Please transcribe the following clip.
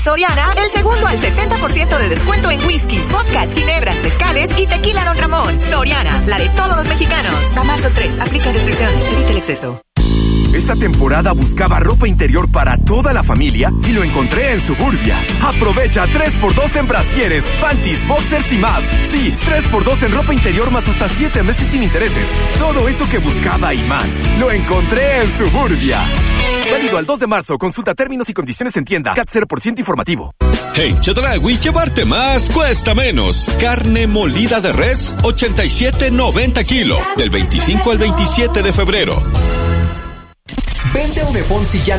Soriana, el segundo al 70% de descuento en whiskies, vodkas, ginebras, mezcales y tequila Don Ramón. Soriana, la de todos los mexicanos. A marzo 3, aplica restricciones, evita el exceso. Esta temporada buscaba ropa interior para toda la familia y lo encontré en Suburbia. Aprovecha 3x2 en brasieres, panties, boxers y más. Sí, 3x2 en ropa interior más hasta 7 meses sin intereses. Todo eso que buscaba y más, lo encontré en Suburbia. Válido al 2 de marzo. Consulta términos y condiciones en tienda. CAT 0% informativo. En Chedraui, llevarte más cuesta menos. Carne molida de res, 87.90 kilos. Del 25 al 27 de febrero. Vende un iPhone si ya